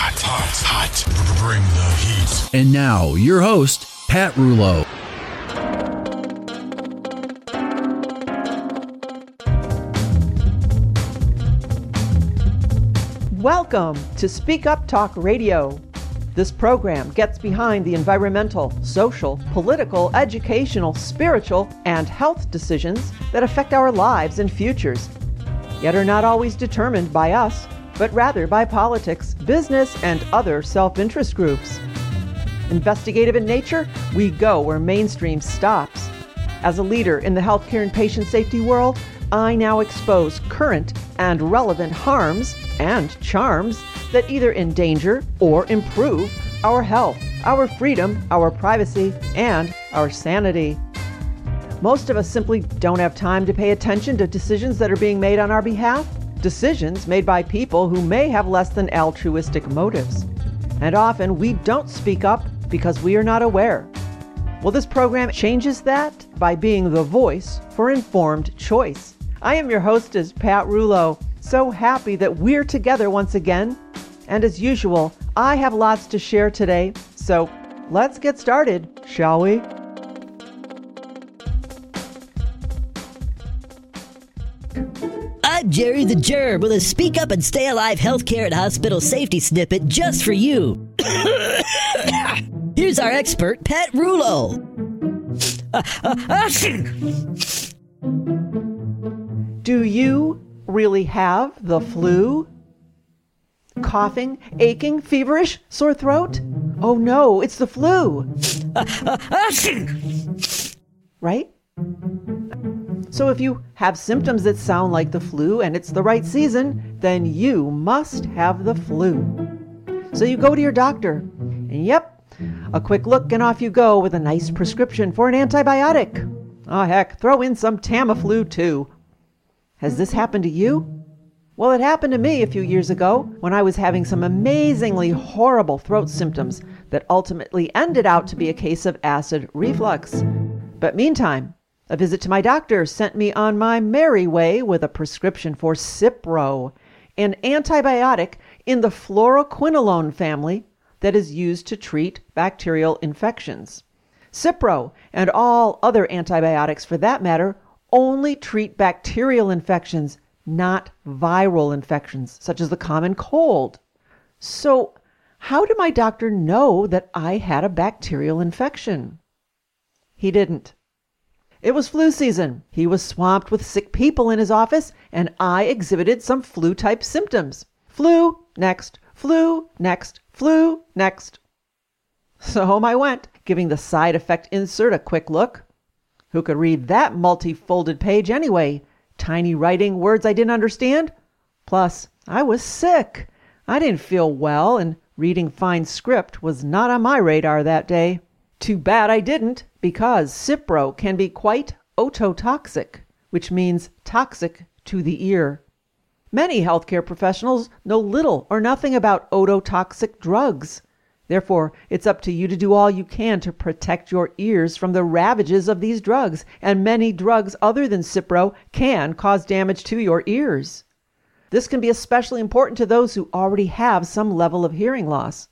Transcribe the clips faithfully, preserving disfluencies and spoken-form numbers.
hot, hot, hot. Bring the heat. And now, your host, Pat Rouleau. Welcome to Speak Up Talk Radio. This program gets behind the environmental, social, political, educational, spiritual, and health decisions that affect our lives and futures, yet are not always determined by us, but rather by politics, business, and other self-interest groups. Investigative in nature, we go where mainstream stops. As a leader in the healthcare and patient safety world, I now expose current and relevant harms and charms that either endanger or improve our health, our freedom, our privacy, and our sanity. Most of us simply don't have time to pay attention to decisions that are being made on our behalf, decisions made by people who may have less than altruistic motives. And often we don't speak up because we are not aware. Well, this program changes that by being the voice for informed choice. I am your hostess, Pat Rouleau. So happy that we're together once again. And as usual, I have lots to share today. So let's get started, shall we? I'm Jerry the Germ with a Speak Up and Stay Alive healthcare and hospital safety snippet just for you. Here's our expert, Pat Rouleau. Do you really have the flu? Coughing, aching, feverish, sore throat? Oh no, it's the flu. Right? So if you have symptoms that sound like the flu and it's the right season, then you must have the flu. So you go to your doctor, and yep, a quick look and off you go with a nice prescription for an antibiotic. Oh heck, throw in some Tamiflu too. Has this happened to you? Well, it happened to me a few years ago when I was having some amazingly horrible throat symptoms that ultimately ended out to be a case of acid reflux. But meantime, a visit to my doctor sent me on my merry way with a prescription for Cipro, an antibiotic in the fluoroquinolone family that is used to treat bacterial infections. Cipro, and all other antibiotics for that matter, only treat bacterial infections, not viral infections, such as the common cold. So, how did my doctor know that I had a bacterial infection? He didn't. It was flu season. He was swamped with sick people in his office, and I exhibited some flu-type symptoms. Flu, next. Flu, next. Flu, next. So home I went, giving the side effect insert a quick look. Who could read that multi-folded page anyway? Tiny writing, words I didn't understand? Plus, I was sick. I didn't feel well, and reading fine script was not on my radar that day. Too bad I didn't, because Cipro can be quite ototoxic, which means toxic to the ear. Many healthcare professionals know little or nothing about ototoxic drugs. Therefore, it's up to you to do all you can to protect your ears from the ravages of these drugs, and many drugs other than Cipro can cause damage to your ears. This can be especially important to those who already have some level of hearing loss.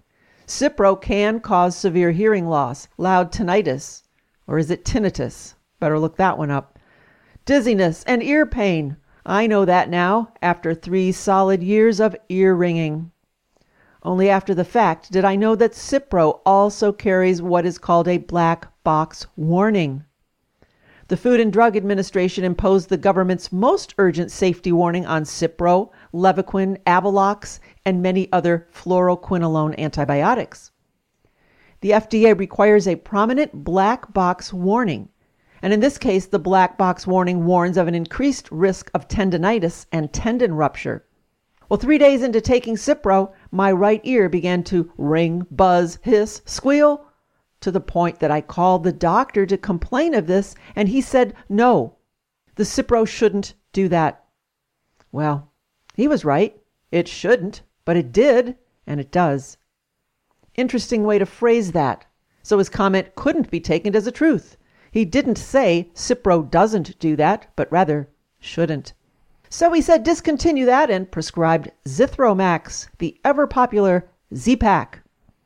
Cipro can cause severe hearing loss, loud tinnitus, or is it tinnitus? Better look that one up. Dizziness and ear pain. I know that now, after three solid years of ear ringing. Only after the fact did I know that Cipro also carries what is called a black box warning. The Food and Drug Administration imposed the government's most urgent safety warning on Cipro, Levaquin, Avelox, and many other fluoroquinolone antibiotics. The F D A requires a prominent black box warning, and in this case, the black box warning warns of an increased risk of tendinitis and tendon rupture. Well, three days into taking Cipro, my right ear began to ring, buzz, hiss, squeal, to the point that I called the doctor to complain of this, and he said, no, the Cipro shouldn't do that. Well, he was right. It shouldn't, but it did, and it does. Interesting way to phrase that. So his comment couldn't be taken as a truth. He didn't say Cipro doesn't do that, but rather shouldn't. So he said discontinue that and prescribed Zithromax, the ever-popular Z-Pak.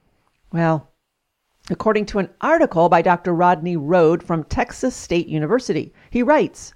Well, according to an article by Doctor Rodney Rode from Texas State University, he writes,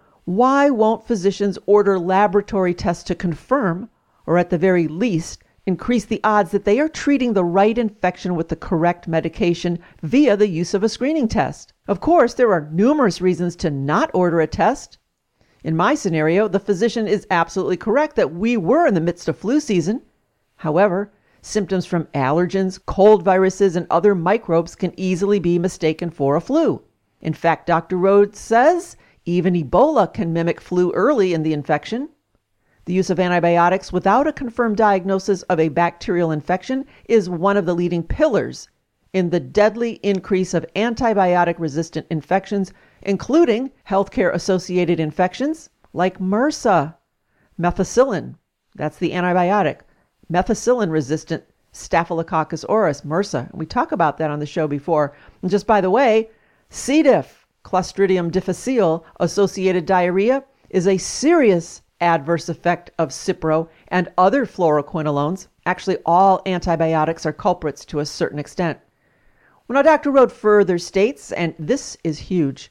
why won't physicians order laboratory tests to confirm, or at the very least, increase the odds that they are treating the right infection with the correct medication via the use of a screening test? Of course, there are numerous reasons to not order a test. In my scenario, the physician is absolutely correct that we were in the midst of flu season. However, symptoms from allergens, cold viruses, and other microbes can easily be mistaken for a flu. In fact, Doctor Rhodes says even Ebola can mimic flu early in the infection. The use of antibiotics without a confirmed diagnosis of a bacterial infection is one of the leading pillars in the deadly increase of antibiotic-resistant infections, including healthcare-associated infections like MRSA, methicillin, that's the antibiotic, methicillin-resistant Staphylococcus aureus, MRSA. We talk about that on the show before. And just by the way, C. diff, Clostridium difficile-associated diarrhea, is a serious adverse effect of Cipro and other fluoroquinolones. Actually, all antibiotics are culprits to a certain extent. Well, now, Doctor Rode further states, and this is huge,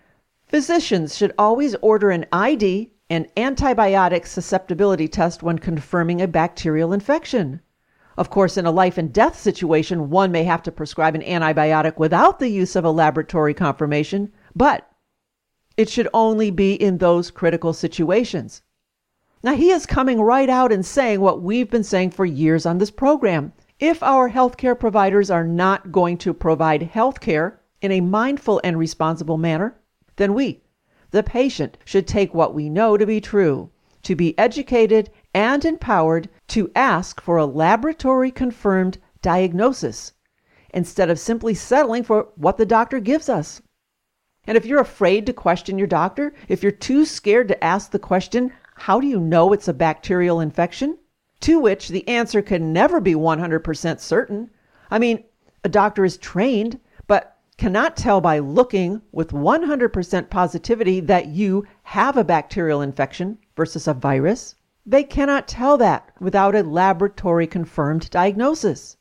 physicians should always order an I D, an antibiotic susceptibility test, when confirming a bacterial infection. Of course, in a life and death situation, one may have to prescribe an antibiotic without the use of a laboratory confirmation, but it should only be in those critical situations. Now, he is coming right out and saying what we've been saying for years on this program. If our healthcare providers are not going to provide healthcare in a mindful and responsible manner, then we, the patient, should take what we know to be true, to be educated and empowered to ask for a laboratory-confirmed diagnosis, instead of simply settling for what the doctor gives us. And if you're afraid to question your doctor, if you're too scared to ask the question, how do you know it's a bacterial infection? To which the answer can never be one hundred percent certain. I mean, a doctor is trained, but cannot tell by looking with one hundred percent positivity that you have a bacterial infection versus a virus. They cannot tell that without a laboratory-confirmed diagnosis.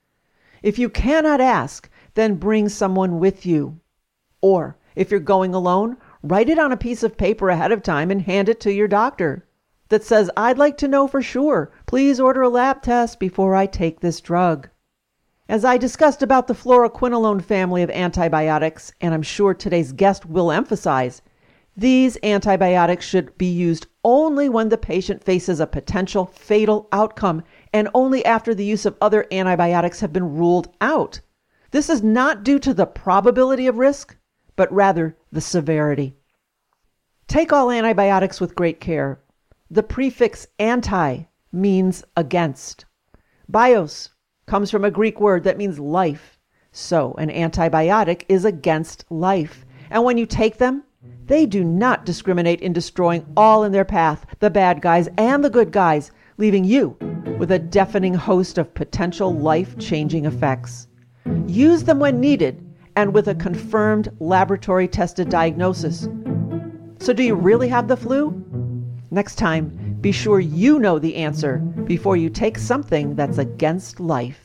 If you cannot ask, then bring someone with you. Or, if you're going alone, write it on a piece of paper ahead of time and hand it to your doctor that says, I'd like to know for sure. Please order a lab test before I take this drug. As I discussed about the fluoroquinolone family of antibiotics, and I'm sure today's guest will emphasize, these antibiotics should be used only when the patient faces a potential fatal outcome and only after the use of other antibiotics have been ruled out. This is not due to the probability of risk, but rather the severity. Take all antibiotics with great care. The prefix anti means against. Bios comes from a Greek word that means life. So an antibiotic is against life. And when you take them, they do not discriminate in destroying all in their path, the bad guys and the good guys, leaving you with a deafening host of potential life-changing effects. Use them when needed and with a confirmed laboratory-tested diagnosis. So do you really have the flu? Next time, be sure you know the answer before you take something that's against life.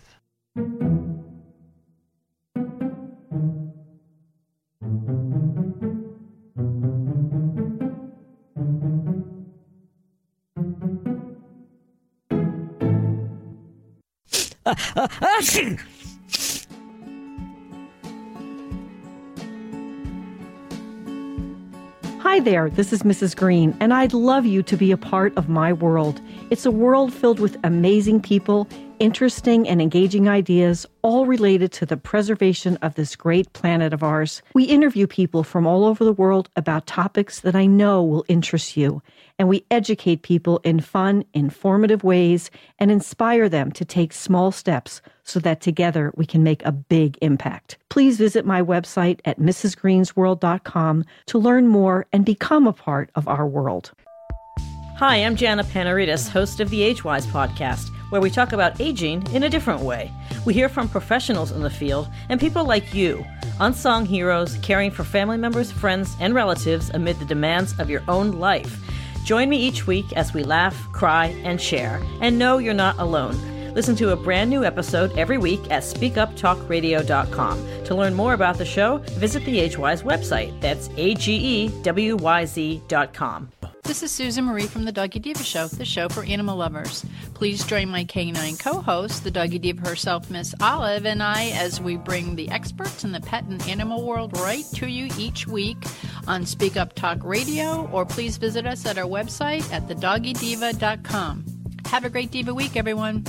Hi there, this is Missus Green, and I'd love you to be a part of my world. It's a world filled with amazing people, interesting and engaging ideas, all related to the preservation of this great planet of ours. We interview people from all over the world about topics that I know will interest you, and we educate people in fun, informative ways and inspire them to take small steps so that together we can make a big impact. Please visit my website at missus greens world dot com to learn more and become a part of our world. Hi, I'm Jana Panaritis, host of the AgeWise podcast, where we talk about aging in a different way. We hear from professionals in the field and people like you, unsung heroes caring for family members, friends, and relatives amid the demands of your own life. Join me each week as we laugh, cry, and share. And know you're not alone. Listen to a brand new episode every week at speak up talk radio dot com. To learn more about the show, visit the AgeWise website. That's A G E W Y Z dot com. This is Susan Marie from the Doggy Diva Show, the show for animal lovers. Please join my canine co-host, the Doggy Diva herself, Miss Olive, and I as we bring the experts in the pet and animal world right to you each week on Speak Up Talk Radio, or please visit us at our website at the doggy diva dot com. Have a great Diva week, everyone.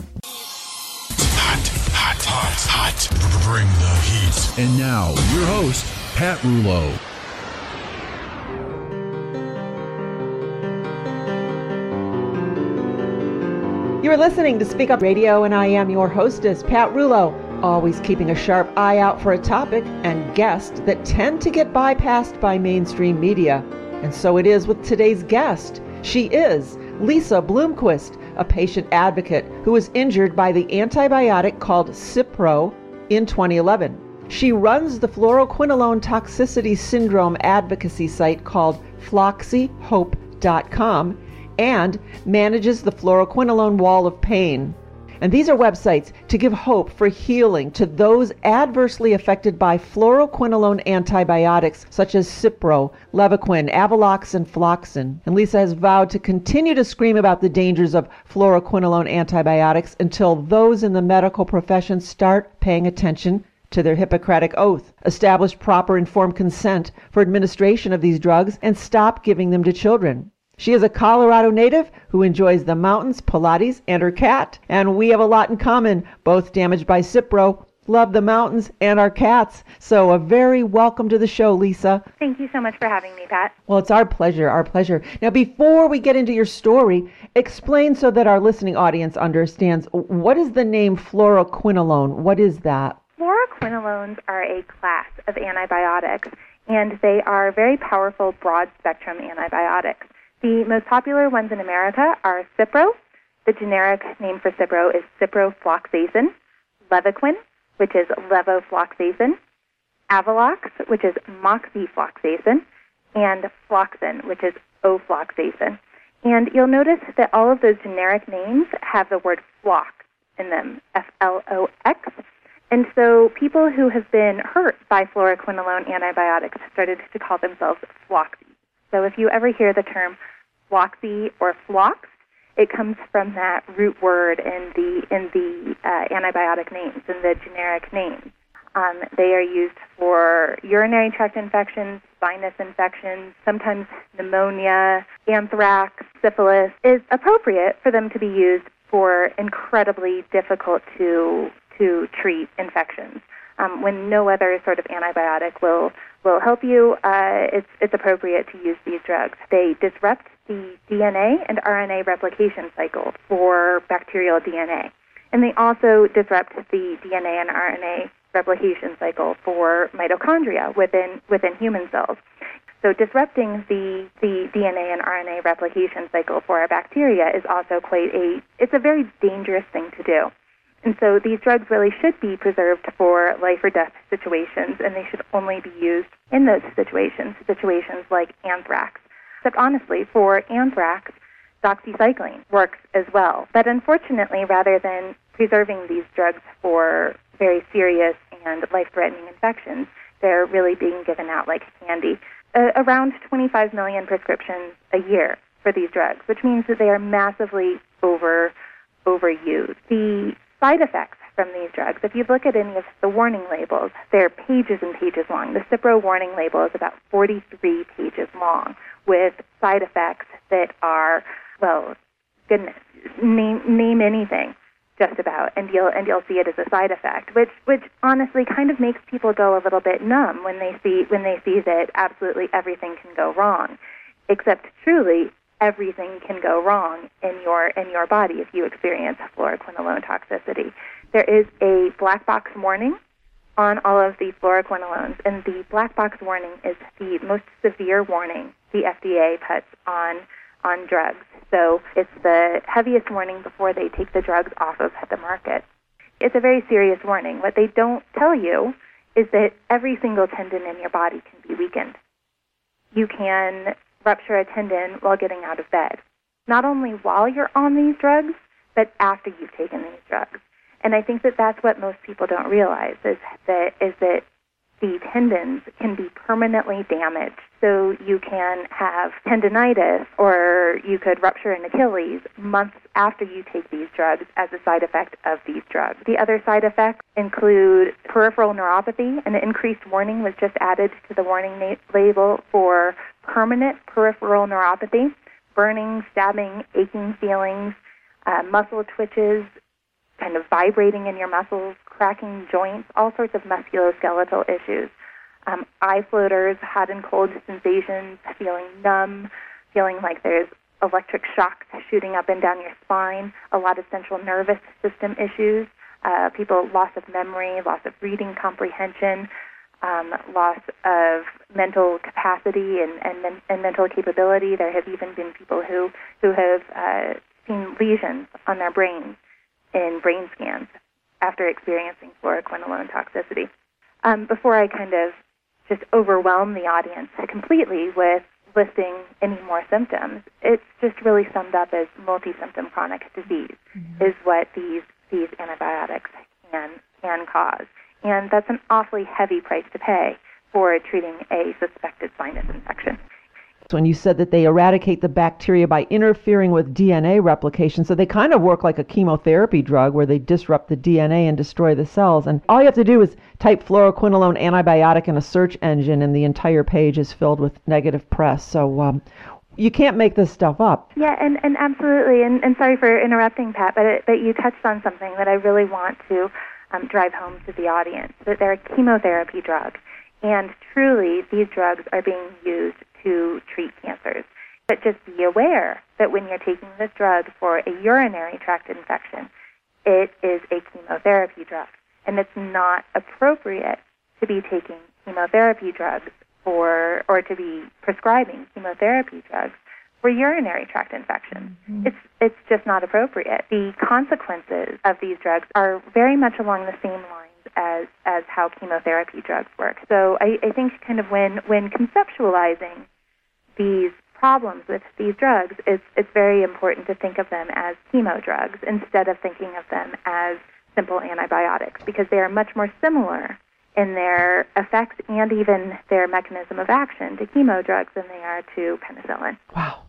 Hot, hot, hot, hot. Bring the heat. And now, your host, Pat Rouleau. You're listening to Speak Up Radio, and I am your hostess, Pat Rouleau, always keeping a sharp eye out for a topic and guest that tend to get bypassed by mainstream media. And so it is with today's guest. She is Lisa Bloomquist, a patient advocate who was injured by the antibiotic called Cipro in twenty eleven. She runs the fluoroquinolone toxicity syndrome advocacy site called floxy hope dot com and manages the fluoroquinolone wall of pain. And these are websites to give hope for healing to those adversely affected by fluoroquinolone antibiotics such as Cipro, Levaquin, Avalox, and Floxin. And Lisa has vowed to continue to scream about the dangers of fluoroquinolone antibiotics until those in the medical profession start paying attention to their Hippocratic oath, establish proper informed consent for administration of these drugs, and stop giving them to children. She is a Colorado native who enjoys the mountains, Pilates, and her cat. And we have a lot in common, both damaged by Cipro, love the mountains, and our cats. So a very welcome to the show, Lisa. Thank you so much for having me, Pat. Well, it's our pleasure, our pleasure. Now, before we get into your story, explain so that our listening audience understands, what is the name fluoroquinolone? What is that? Fluoroquinolones are a class of antibiotics, and they are very powerful broad-spectrum antibiotics. The most popular ones in America are Cipro. The generic name for Cipro is ciprofloxacin, Levaquin, which is levofloxacin, Avalox, which is moxifloxacin, and Floxin, which is ofloxacin. And you'll notice that all of those generic names have the word flox in them, F L O X. And so people who have been hurt by fluoroquinolone antibiotics started to call themselves floxy. So if you ever hear the term floxy or floxed, it comes from that root word in the in the uh, antibiotic names, in the generic names. Um, they are used for urinary tract infections, sinus infections, sometimes pneumonia, anthrax, syphilis. It's appropriate for them to be used for incredibly difficult to to treat infections. Um, when no other sort of antibiotic will will help you, uh, it's it's appropriate to use these drugs. They disrupt the D N A and R N A replication cycle for bacterial D N A, and they also disrupt the D N A and R N A replication cycle for mitochondria within within human cells. So disrupting the, the D N A and R N A replication cycle for our bacteria is also quite a it's a very dangerous thing to do. And so these drugs really should be preserved for life or death situations, and they should only be used in those situations, situations like anthrax. Except honestly, for anthrax, doxycycline works as well. But unfortunately, rather than preserving these drugs for very serious and life-threatening infections, they're really being given out like candy. Uh, around twenty-five million prescriptions a year for these drugs, which means that they are massively over overused. The side effects from these drugs, if you look at any of the warning labels, they're pages and pages long. The Cipro warning label is about forty-three pages long with side effects that are, well, goodness, name, name anything just about, and you'll and you'll see it as a side effect, which which honestly kind of makes people go a little bit numb when they see when they see that absolutely everything can go wrong, except truly everything can go wrong in your in your body if you experience fluoroquinolone toxicity. There is a black box warning on all of the fluoroquinolones, and the black box warning is the most severe warning the F D A puts on on drugs. So it's the heaviest warning before they take the drugs off of the market. It's a very serious warning. What they don't tell you is that every single tendon in your body can be weakened. You can rupture a tendon while getting out of bed. Not only while you're on these drugs, but after you've taken these drugs. And I think that that's what most people don't realize, is that, is that the tendons can be permanently damaged. So you can have tendinitis, or you could rupture an Achilles months after you take these drugs as a side effect of these drugs. The other side effects include peripheral neuropathy. An increased warning was just added to the warning na- label for permanent peripheral neuropathy, burning, stabbing, aching feelings, uh, muscle twitches, kind of vibrating in your muscles, cracking joints, all sorts of musculoskeletal issues. Um, eye floaters, hot and cold sensations, feeling numb, feeling like there's electric shocks shooting up and down your spine, a lot of central nervous system issues, uh, people, loss of memory, loss of reading comprehension, um, loss of mental capacity and, and, and mental capability. There have even been people who, who have uh, seen lesions on their brains in brain scans after experiencing fluoroquinolone toxicity. Um, before I kind of just overwhelm the audience completely with listing any more symptoms, it's just really summed up as multi-symptom chronic disease, mm-hmm. is what these these antibiotics can can cause. And that's an awfully heavy price to pay for treating a suspected sinus infection. When you said that they eradicate the bacteria by interfering with D N A replication, so they kind of work like a chemotherapy drug where they disrupt the D N A and destroy the cells. And all you have to do is type fluoroquinolone antibiotic in a search engine, and the entire page is filled with negative press. So um, you can't make this stuff up. Yeah, and, and absolutely. And, and sorry for interrupting, Pat, but it, but you touched on something that I really want to um, drive home to the audience, that they're a chemotherapy drug. And truly, these drugs are being used to treat cancers. But just be aware that when you're taking this drug for a urinary tract infection, it is a chemotherapy drug. And it's not appropriate to be taking chemotherapy drugs for, or to be prescribing chemotherapy drugs for urinary tract infections. Mm-hmm. It's it's just not appropriate. The consequences of these drugs are very much along the same lines as as how chemotherapy drugs work. So I, I think kind of when, when conceptualizing these problems with these drugs, it's, it's very important to think of them as chemo drugs instead of thinking of them as simple antibiotics, because they are much more similar in their effects and even their mechanism of action to chemo drugs than they are to penicillin. Wow.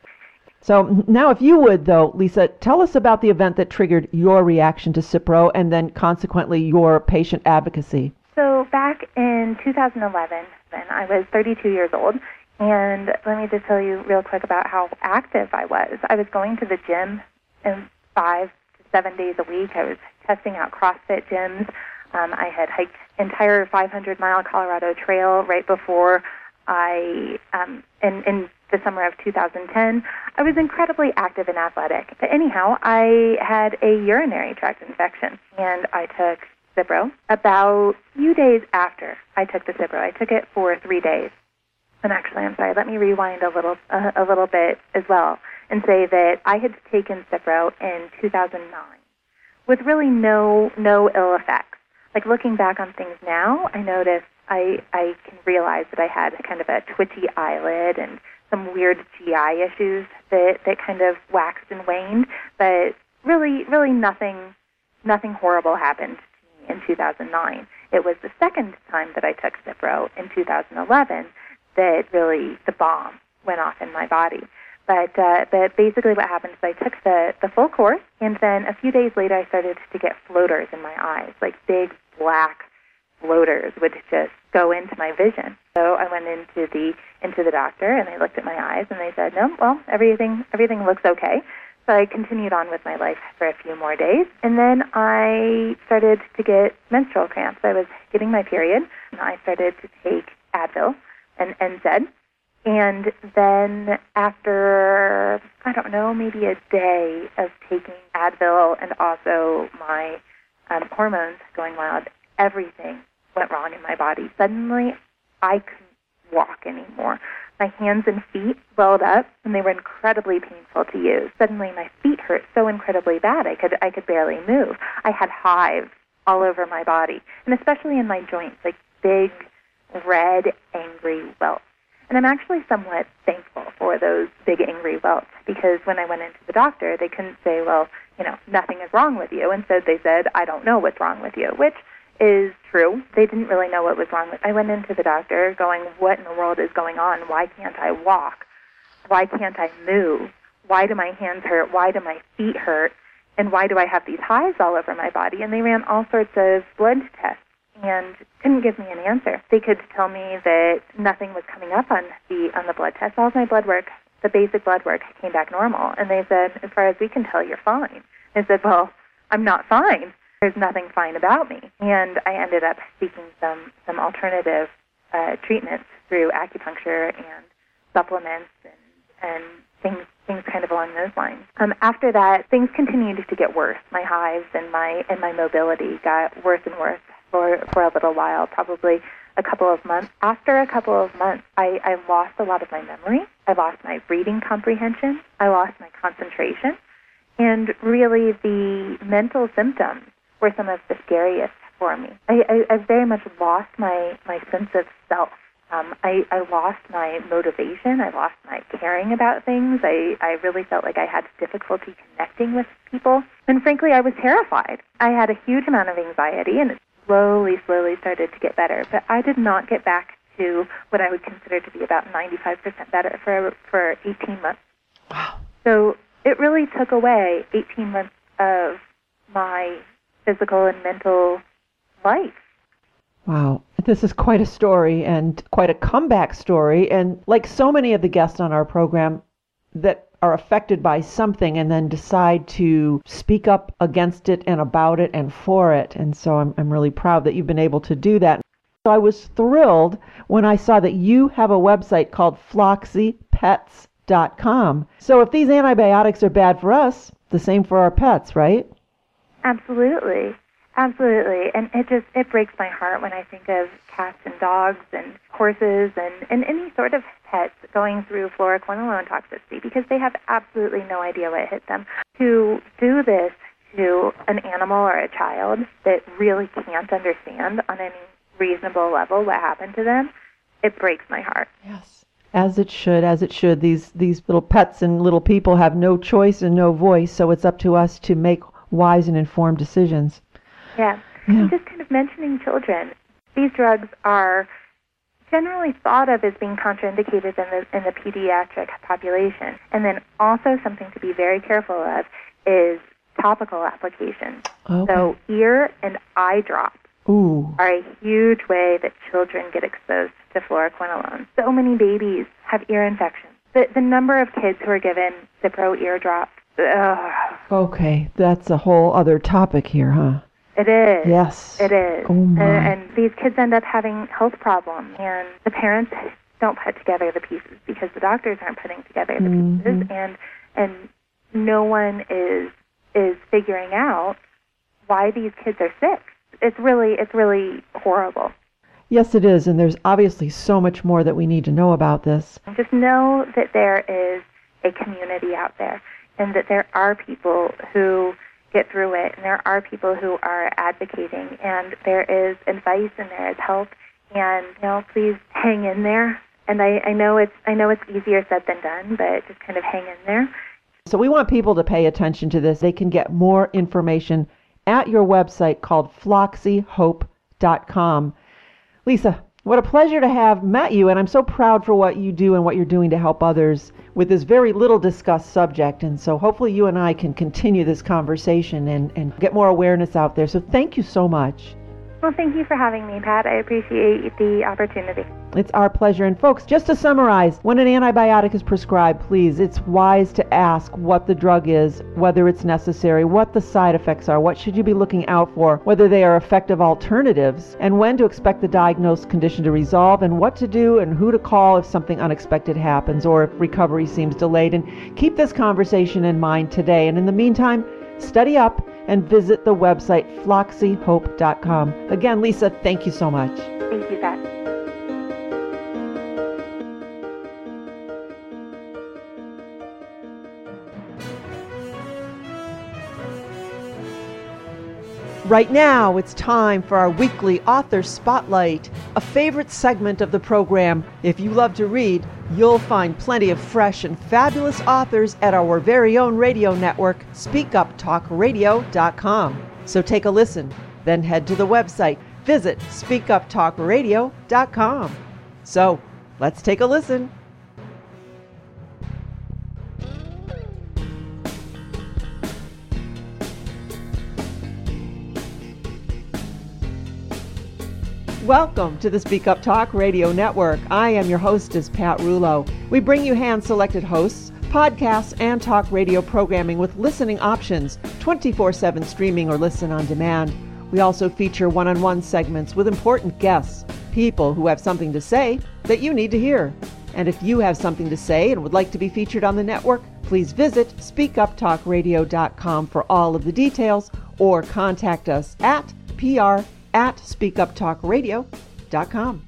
So now if you would, though, Lisa, tell us about the event that triggered your reaction to Cipro and then consequently your patient advocacy. So back in two thousand eleven, then I was thirty-two years old, and let me just tell you real quick about how active I was. I was going to the gym in five to seven days a week. I was testing out CrossFit gyms. Um, I had hiked entire five hundred mile Colorado Trail right before I, um, in, in the summer of two thousand ten. I was incredibly active and athletic. But anyhow, I had a urinary tract infection, and I took Cipro. About a few days after I took the Cipro, I took it for three days. And actually, I'm sorry, let me rewind a little uh, a little bit as well and say that I had taken Cipro in two thousand nine with really no no ill effects. Like looking back on things now, I notice I, I can realize that I had kind of a twitchy eyelid and some weird G I issues that, that kind of waxed and waned, but really, really nothing nothing horrible happened to me in two thousand nine. It was the second time that I took Cipro in two thousand eleven that really the bomb went off in my body. But uh, but basically what happened is I took the, the full course, and then a few days later I started to get floaters in my eyes, like big black floaters would just go into my vision. So I went into the into the doctor, and they looked at my eyes, and they said, no, well, everything everything looks okay. So I continued on with my life for a few more days, and then I started to get menstrual cramps. I was getting my period, and I started to take Advil and N SAID. And then after, I don't know, maybe a day of taking Advil and also my um, hormones going wild, everything went wrong in my body. Suddenly, I couldn't walk anymore. My hands and feet swelled up, and they were incredibly painful to use. Suddenly, my feet hurt so incredibly bad, I could I could barely move. I had hives all over my body, and especially in my joints, like big, red, angry welts. And I'm actually somewhat thankful for those big angry welts, because when I went into the doctor, they couldn't say, well, you know, nothing is wrong with you. Instead, they said, I don't know what's wrong with you, which is true. They didn't really know what was wrong with me. I went into the doctor going, what in the world is going on? Why can't I walk? Why can't I move? Why do my hands hurt? Why do my feet hurt? And why do I have these hives all over my body? And they ran all sorts of blood tests and couldn't give me an answer. They could tell me that nothing was coming up on the on the blood test. All of my blood work, the basic blood work, came back normal. And they said, as far as we can tell, you're fine. I said, well, I'm not fine. There's nothing fine about me. And I ended up seeking some, some alternative uh, treatments through acupuncture and supplements and, and things things kind of along those lines. Um, after that, things continued to get worse. My hives and my and my mobility got worse and worse for, for a little while, probably a couple of months. After a couple of months, I, I lost a lot of my memory. I lost my reading comprehension. I lost my concentration. And really, the mental symptoms were some of the scariest for me. I, I, I very much lost my, my sense of self. Um, I, I lost my motivation. I lost my caring about things. I, I really felt like I had difficulty connecting with people. And frankly, I was terrified. I had a huge amount of anxiety, and it slowly, slowly started to get better. But I did not get back to what I would consider to be about ninety-five percent better for for eighteen months. Wow. So it really took away eighteen months of my physical and mental life. Wow. This is quite a story and quite a comeback story. And like so many of the guests on our program that are affected by something and then decide to speak up against it and about it and for it. And so I'm, I'm really proud that you've been able to do that. So I was thrilled when I saw that you have a website called floxy pets dot com. So if these antibiotics are bad for us, the same for our pets, right? Absolutely. Absolutely. And it just, it breaks my heart when I think of cats and dogs and horses and, and any sort of pets going through fluoroquinolone toxicity, because they have absolutely no idea what hit them. To do this to an animal or a child that really can't understand on any reasonable level what happened to them, it breaks my heart. Yes. As it should, as it should. These these little pets and little people have no choice and no voice, so it's up to us to make wise and informed decisions. Yeah. Yeah. And just kind of mentioning children, these drugs are generally thought of as being contraindicated in the in the pediatric population. And then also something to be very careful of is topical application. Okay. So ear and eye drops Ooh. are a huge way that children get exposed to fluoroquinolone. So many babies have ear infections. The, the number of kids who are given Cipro ear drops, ugh. Okay, that's a whole other topic here, huh? It is. Yes. It is. Oh, my. And, and these kids end up having health problems, and the parents don't put together the pieces because the doctors aren't putting together the Mm-hmm. pieces, and and no one is is figuring out why these kids are sick. It's really it's really horrible. Yes, it is, and there's obviously so much more that we need to know about this. Just know that there is a community out there, and that there are people who get through it, and there are people who are advocating, and there is advice and there is help, and you know, please hang in there. And I, I know it's I know it's easier said than done, but just kind of hang in there. So we want people to pay attention to this. They can get more information at your website called floxy hope dot com. Lisa, what a pleasure to have met you, and I'm so proud for what you do and what you're doing to help others with this very little discussed subject. And so hopefully you and I can continue this conversation and, and get more awareness out there. So thank you so much. Well, thank you for having me, Pat. I appreciate the opportunity. It's our pleasure. And folks, just to summarize, when an antibiotic is prescribed, please, it's wise to ask what the drug is, whether it's necessary, what the side effects are, what should you be looking out for, whether they are effective alternatives, and when to expect the diagnosed condition to resolve, and what to do and who to call if something unexpected happens or if recovery seems delayed. And keep this conversation in mind today. And in the meantime, study up and visit the website floxy hope dot com. Again, Lisa, thank you so much. Thank you, Pat. Right now, it's time for our weekly Author Spotlight, a favorite segment of the program. If you love to read, you'll find plenty of fresh and fabulous authors at our very own radio network, speak up talk radio dot com. So take a listen, then head to the website. Visit speak up talk radio dot com. So, let's take a listen. Welcome to the Speak Up Talk Radio Network. I am your hostess, Pat Rulo. We bring you hand-selected hosts, podcasts, and talk radio programming with listening options, twenty-four seven streaming or listen on demand. We also feature one-on-one segments with important guests, people who have something to say that you need to hear. And if you have something to say and would like to be featured on the network, please visit speak up talk radio dot com for all of the details or contact us at P R at speak up talk radio dot com.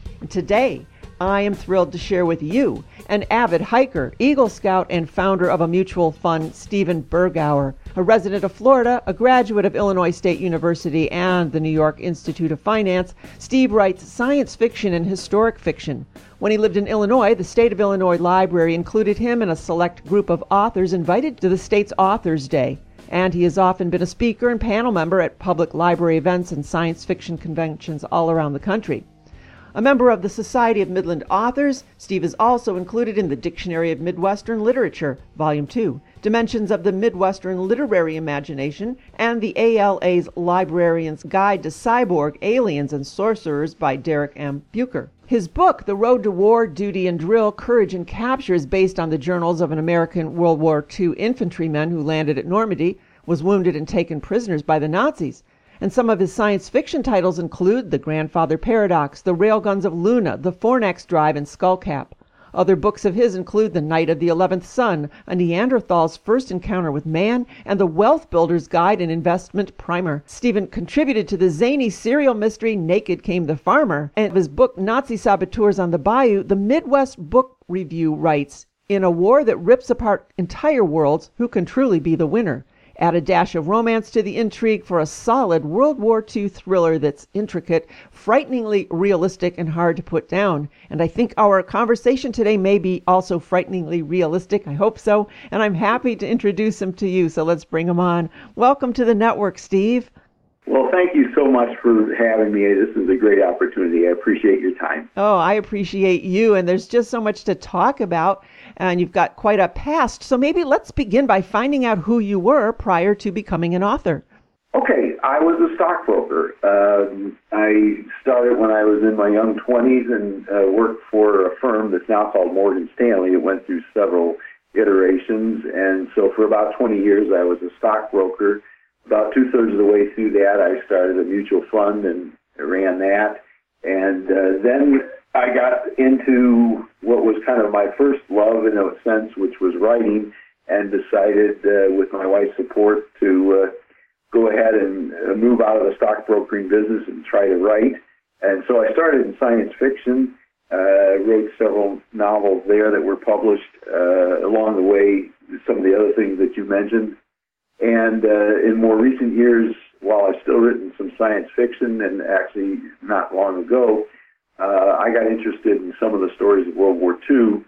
Today, I am thrilled to share with you an avid hiker, Eagle Scout, and founder of a mutual fund, Stephen Burgauer, a resident of Florida, a graduate of Illinois State University and the New York Institute of Finance. Steve writes science fiction and historic fiction. When he lived in Illinois, the State of Illinois Library included him in a select group of authors invited to the state's Authors' Day. And he has often been a speaker and panel member at public library events and science fiction conventions all around the country. A member of the Society of Midland Authors, Steve is also included in the Dictionary of Midwestern Literature, Volume two, Dimensions of the Midwestern Literary Imagination, and the A L A's Librarian's Guide to Cyborg, Aliens, and Sorcerers by Derek M. Bucher. His book, The Road to War, Duty and Drill, Courage and Capture, is based on the journals of an American World War Two infantryman who landed at Normandy, was wounded and taken prisoners by the Nazis. And some of his science fiction titles include The Grandfather Paradox, The Railguns of Luna, The Fornax Drive, and Skullcap. Other books of his include The Night of the Eleventh Sun, A Neanderthal's First Encounter with Man, and The Wealth Builder's Guide and Investment Primer. Stephen contributed to the zany serial mystery Naked Came the Farmer, and his book Nazi Saboteurs on the Bayou. The Midwest Book Review writes, in a war that rips apart entire worlds, who can truly be the winner? Add a dash of romance to the intrigue for a solid World War Two thriller that's intricate, frighteningly realistic, and hard to put down. And I think our conversation today may be also frighteningly realistic. I hope so. And I'm happy to introduce him to you, so let's bring him on. Welcome to the network, Steve. Well, thank you so much for having me. This is a great opportunity. I appreciate your time. Oh, I appreciate you. And there's just so much to talk about. And you've got quite a past. So maybe let's begin by finding out who you were prior to becoming an author. Okay, I was a stockbroker. Um, I started when I was in my young twenties and uh, worked for a firm that's now called Morgan Stanley. It went through several iterations. And so for about twenty years, I was a stockbroker. About two-thirds of the way through that, I started a mutual fund and ran that. And uh, then I got into what was kind of my first love in a sense, which was writing, and decided uh, with my wife's support to uh, go ahead and uh, move out of the stockbrokering business and try to write. And so I started in science fiction, uh, wrote several novels there that were published uh, along the way, some of the other things that you mentioned. And uh, in more recent years, while I've still written some science fiction, and actually not long ago, uh, I got interested in some of the stories of World War Two.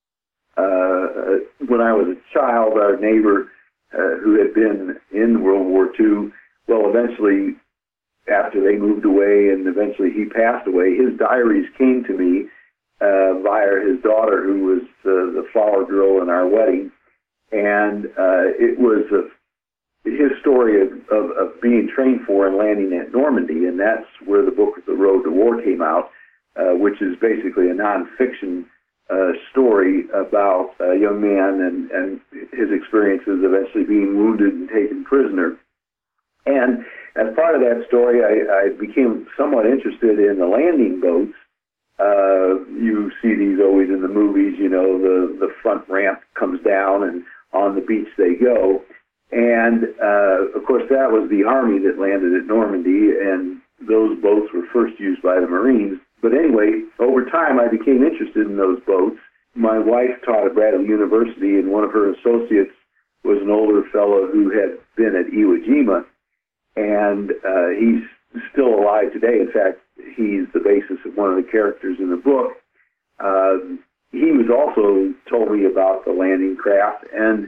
Uh, when I was a child, our neighbor uh, who had been in World War Two, well, eventually, after they moved away and eventually he passed away, his diaries came to me uh, via his daughter, who was uh, the flower girl in our wedding. And uh, it was a his story of, of, of being trained for and landing at Normandy, and that's where the book The Road to War came out, uh, which is basically a nonfiction uh, story about a young man and, and his experiences eventually being wounded and taken prisoner. And as part of that story, I, I became somewhat interested in the landing boats. Uh, you see these always in the movies, you know, the, the front ramp comes down and on the beach they go. And, uh, of course, that was the Army that landed at Normandy, and those boats were first used by the Marines. But anyway, over time, I became interested in those boats. My wife taught at Bradley University, and one of her associates was an older fellow who had been at Iwo Jima. and uh, he's still alive today. In fact, he's the basis of one of the characters in the book. Um, he was also told me about the landing craft, and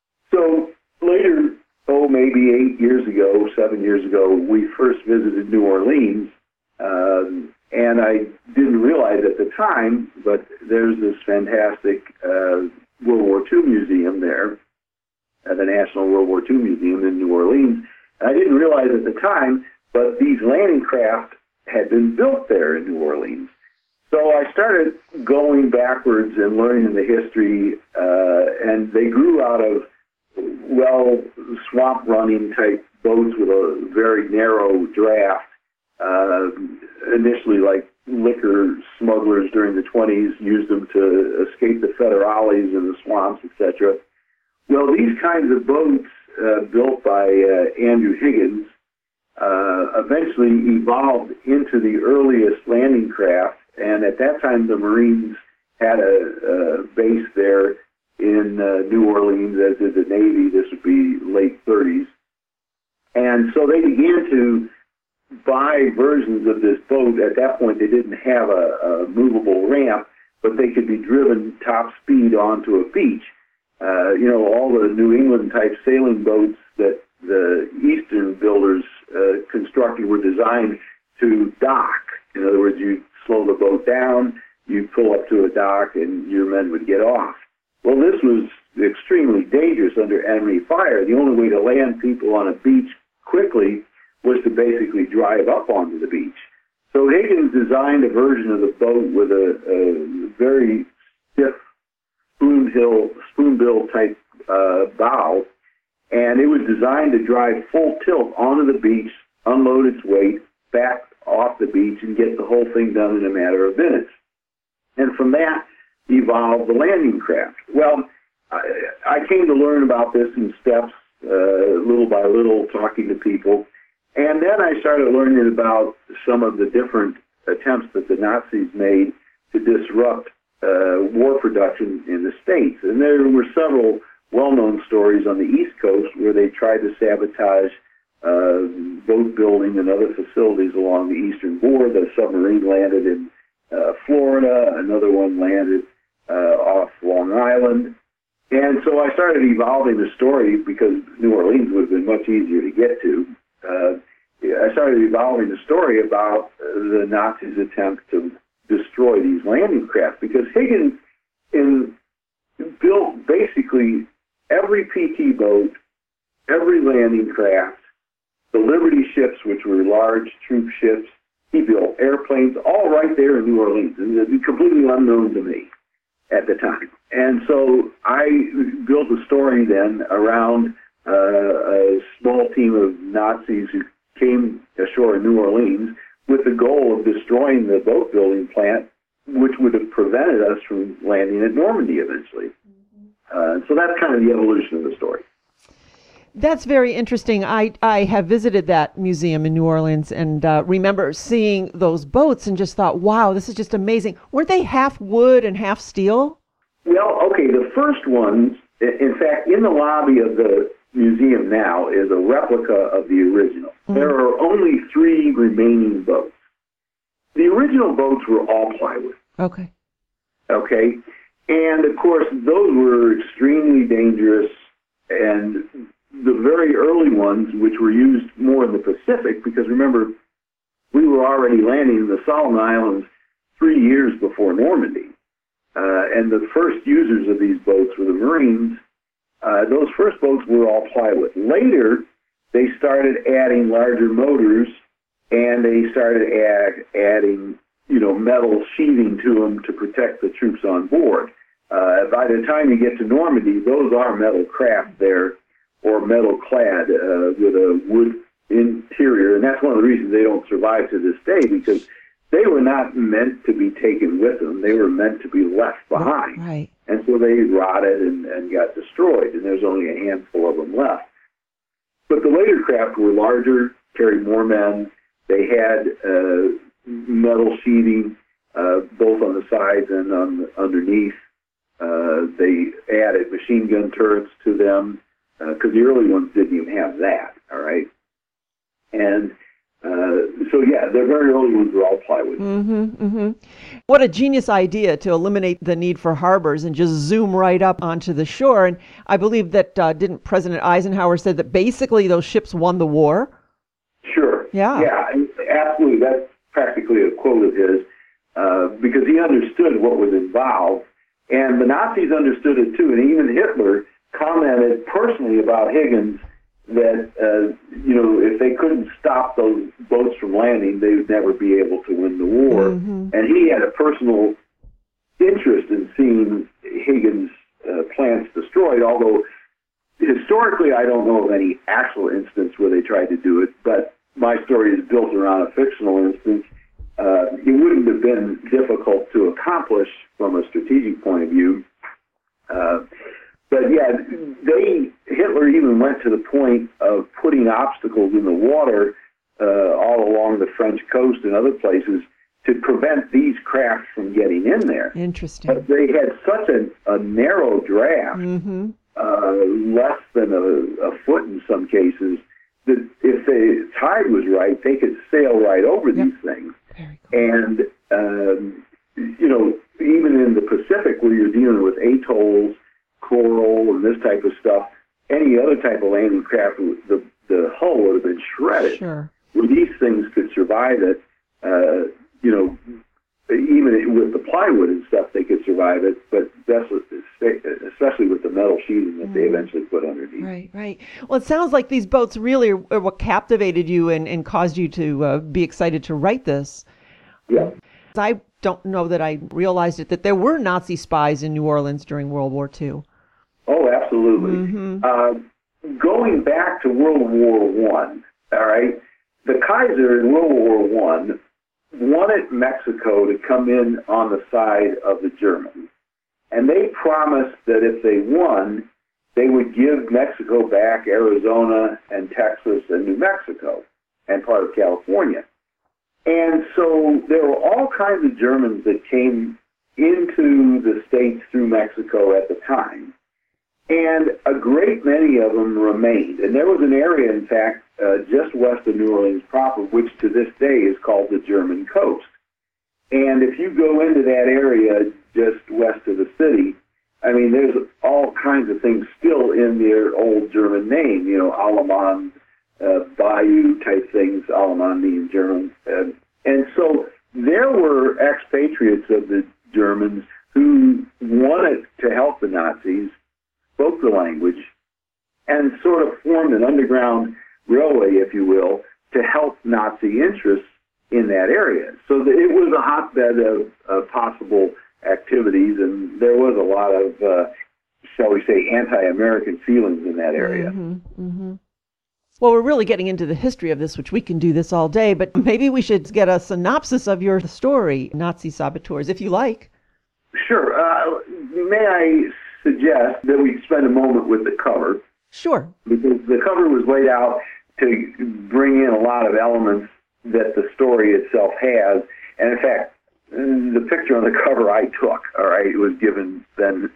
so later, oh, maybe eight years ago, seven years ago, we first visited New Orleans, um, and I didn't realize at the time, but there's this fantastic uh, World War Two museum there, uh, the National World War Two Museum in New Orleans. I didn't realize at the time, but these landing craft had been built there in New Orleans. So I started going backwards and learning the history, uh, and they grew out of, well, swamp running type boats with a very narrow draft, uh, initially like liquor smugglers during the twenties used them to escape the federales in the swamps, et cetera. Well, these kinds of boats uh, built by uh, Andrew Higgins uh, eventually evolved into the earliest landing craft, and at that time the Marines had a, a base there in uh, New Orleans, as did the Navy. This would be late thirties. And so they began to buy versions of this boat. At that point, they didn't have a, a movable ramp, but they could be driven top speed onto a beach. Uh, you know, all the New England-type sailing boats that the Eastern builders uh, constructed were designed to dock. In other words, you'd slow the boat down, you'd pull up to a dock, and your men would get off. Well, this was extremely dangerous under enemy fire. The only way to land people on a beach quickly was to basically drive up onto the beach. So Higgins designed a version of the boat with a, a very stiff spoonbill, spoonbill type uh, bow, and it was designed to drive full tilt onto the beach, unload its weight, back off the beach, and get the whole thing done in a matter of minutes. And from that evolved the landing craft. Well, I, I came to learn about this in steps, uh, little by little, talking to people. And then I started learning about some of the different attempts that the Nazis made to disrupt uh, war production in the States. And there were several well-known stories on the East Coast where they tried to sabotage uh, boat building and other facilities along the eastern border. The submarine landed in uh, Florida. Another one landed uh, off Long Island. And so I started evolving the story because New Orleans would have been much easier to get to. Uh, I started evolving the story about uh, the Nazis' attempt to destroy these landing craft because Higgins in, built basically every P T boat, every landing craft, the Liberty ships, which were large troop ships. He built airplanes, all right there in New Orleans, and it was completely unknown to me at the time. And so I built a story then around uh, a small team of Nazis who came ashore in New Orleans with the goal of destroying the boat building plant, which would have prevented us from landing at Normandy eventually. Uh, so that's kind of the evolution of the story. That's very interesting. I, I have visited that museum in New Orleans and uh, remember seeing those boats and just thought, wow, this is just amazing. Weren't they half wood and half steel? Well, okay, the first ones, in fact, in the lobby of the museum now is a replica of the original. Mm-hmm. There are only three remaining boats. The original boats were all plywood. Okay. Okay. And, of course, those were extremely dangerous, and the very early ones, which were used more in the Pacific, because remember, we were already landing in the Solomon Islands three years before Normandy. Uh, and the first users of these boats were the Marines. Uh, those first boats were all plywood. Later, they started adding larger motors, and they started add, adding, you know, metal sheathing to them to protect the troops on board. Uh, by the time you get to Normandy, those are metal craft there, or metal clad uh, with a wood interior, and that's one of the reasons they don't survive to this day, because they were not meant to be taken with them. They were meant to be left behind. Right. And so they rotted and, and got destroyed, and there's only a handful of them left. But the later craft were larger, carried more men. They had uh, metal sheathing uh, both on the sides and on the, underneath. Uh, they added machine gun turrets to them, because uh, the early ones didn't even have that, all right? And uh, so, yeah, the very early ones were all plywood. Mm-hmm, mm-hmm. What a genius idea to eliminate the need for harbors and just zoom right up onto the shore. And I believe that, uh, didn't President Eisenhower said that basically those ships won the war? Sure. Yeah. Yeah, absolutely. That's practically a quote of his, uh, because he understood what was involved. And the Nazis understood it, too. And even Hitler commented personally about Higgins that, uh, you know, if they couldn't stop those boats from landing, they would never be able to win the war. Mm-hmm. And he had a personal interest in seeing Higgins' uh, plants destroyed, although historically I don't know of any actual instance where they tried to do it, but my story is built around a fictional instance. Uh, it wouldn't have been difficult to accomplish from a strategic point of view. Uh, But yeah, they Hitler even went to the point of putting obstacles in the water uh, all along the French coast and other places to prevent these crafts from getting in there. Interesting. But they had such a, a narrow draft, mm-hmm. uh, less than a, a foot in some cases, that if the tide was right, they could sail right over yep. these things. Very cool. And um, you know, even in the Pacific, where you're dealing with atolls, coral, and this type of stuff, any other type of landing craft, the the hull would have been shredded. Sure. Where these things could survive it, uh, you know, even with the plywood and stuff, they could survive it, but especially with the metal sheeting that mm. they eventually put underneath. Right, right. Well, it sounds like these boats really are, are what captivated you and, and caused you to uh, be excited to write this. Yeah. I don't know that I realized it, that there were Nazi spies in New Orleans during World War Two. Oh, absolutely. Mm-hmm. Uh, going back to World War One, all right, the Kaiser in World War One wanted Mexico to come in on the side of the Germans, and they promised that if they won, they would give Mexico back Arizona and Texas and New Mexico and part of California. And so there were all kinds of Germans that came into the States through Mexico at the time. And a great many of them remained. And there was an area, in fact, uh, just west of New Orleans proper, which to this day is called the German Coast. And if you go into that area just west of the city, I mean, there's all kinds of things still in their old German name, you know, Allemand, uh, Bayou type things, Allemand being German. Uh, and so there were expatriates of the Germans who wanted to help the Nazis, spoke the language, and sort of formed an underground railway, if you will, to help Nazi interests in that area. So that it was a hotbed of, of possible activities, and there was a lot of, uh, shall we say, anti-American feelings in that area. Mm-hmm, mm-hmm. Well, we're really getting into the history of this, which we can do this all day, but maybe we should get a synopsis of your story, Nazi Saboteurs, if you like. Sure. Uh, may I suggest that we spend a moment with the cover? Sure. Because the cover was laid out to bring in a lot of elements that the story itself has. And in fact, the picture on the cover I took, all right, it was given then,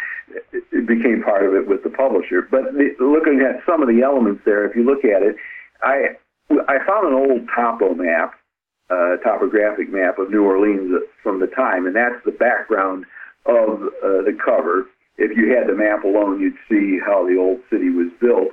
it became part of it with the publisher. But the, looking at some of the elements there, if you look at it, I I found an old topo map, uh, topographic map of New Orleans from the time, and that's the background of uh, the cover. If you had the map alone, you'd see how the old city was built.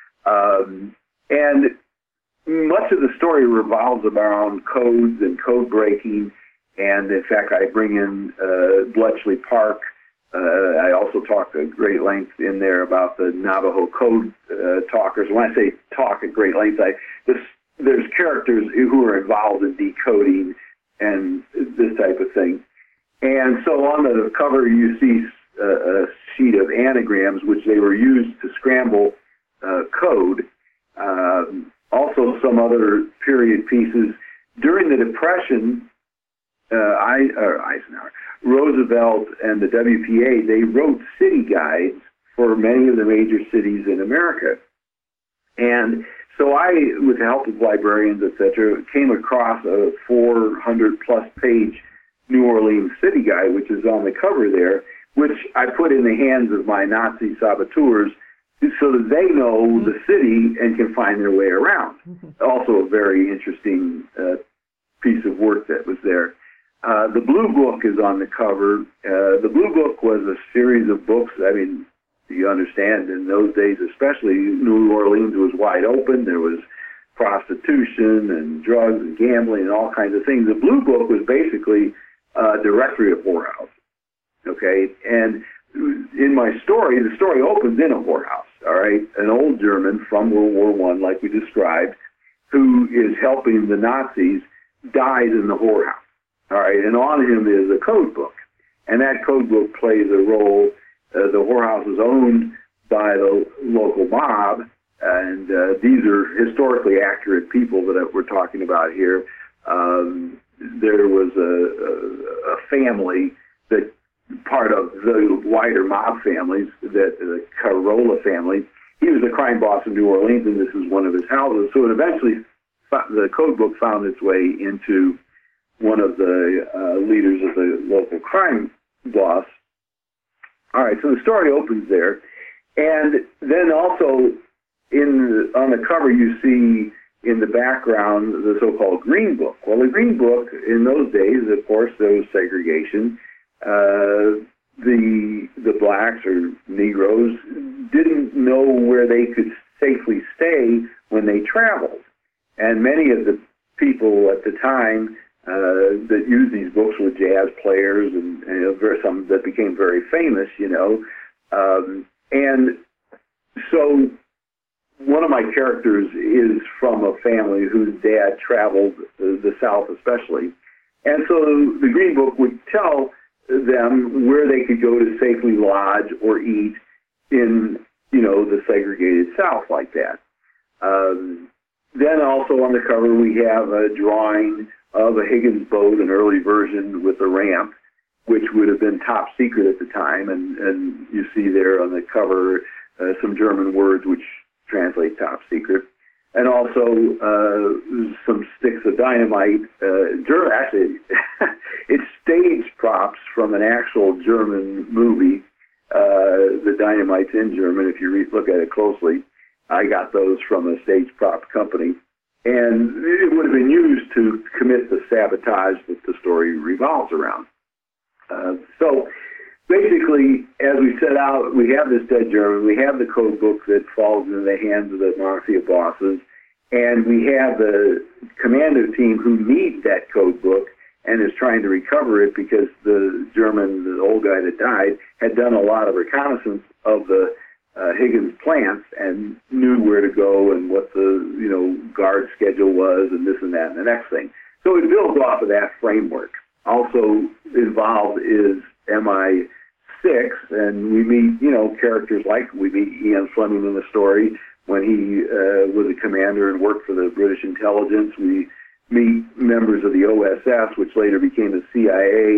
Um, and much of the story revolves around codes and code breaking. And in fact, I bring in uh, Bletchley Park. Uh, I also talk at great length in there about the Navajo code uh, talkers. When I say talk at great length, I, this, there's characters who are involved in decoding and this type of thing. And so on the cover, you see a, a sheet of anagrams, which they were used to scramble uh, code. Um, also, some other period pieces. During the Depression, Uh, I, uh, Eisenhower, Roosevelt, and the W P A, they wrote city guides for many of the major cities in America. And so I, with the help of librarians, et cetera, came across a four hundred plus page New Orleans city guide, which is on the cover there, which I put in the hands of my Nazi saboteurs so that they know the city and can find their way around. Also a very interesting uh, piece of work that was there. Uh, the Blue Book is on the cover. Uh, the Blue Book was a series of books. I mean, you understand, in those days especially, New Orleans was wide open. There was prostitution and drugs and gambling and all kinds of things. The Blue Book was basically a directory of whorehouses. Okay? And in my story, the story opens in a whorehouse, all right? An old German from World War One, like we described, who is helping the Nazis, dies in the whorehouse. All right, and on him is a code book, and that code book plays a role. Uh, the whorehouse is owned by the local mob, and uh, these are historically accurate people that we're talking about here. Um, there was a, a, a family that part of the wider mob families, that the Carolla family. He was the crime boss in New Orleans, and this is one of his houses. So it eventually, the code book found its way into one of the uh, leaders of the local crime boss. All right, so the story opens there. And then also in on the cover you see in the background the so-called Green Book. Well, the Green Book, in those days, of course, there was segregation. Uh, the the blacks or Negroes didn't know where they could safely stay when they traveled. And many of the people at the time Uh, that used these books were jazz players and, and you know, very, some that became very famous, you know. Um, and so one of my characters is from a family whose dad traveled uh, the South especially. And so the Green Book would tell them where they could go to safely lodge or eat in, you know, the segregated South like that. Um, then also on the cover we have a drawing of a Higgins boat, an early version with a ramp, which would have been top secret at the time. And, and you see there on the cover uh, some German words which translate top secret. And also uh, some sticks of dynamite. Uh, German, actually, it's stage props from an actual German movie. Uh, the dynamite's in German. If you re- look at it closely, I got those from a stage prop company. And it would have been used to commit the sabotage that the story revolves around. Uh, so basically, as we set out, we have this dead German, we have the code book that falls into the hands of the mafia bosses, and we have the commando team who needs that code book and is trying to recover it because the German, the old guy that died, had done a lot of reconnaissance of the Uh, Higgins plants and knew where to go and what the, you know, guard schedule was and this and that and the next thing. So it builds off of that framework. Also involved is M I six, and we meet, you know, characters like we meet Ian Fleming in the story when he uh, was a commander and worked for the British intelligence. We meet members of the O S S, which later became the C I A.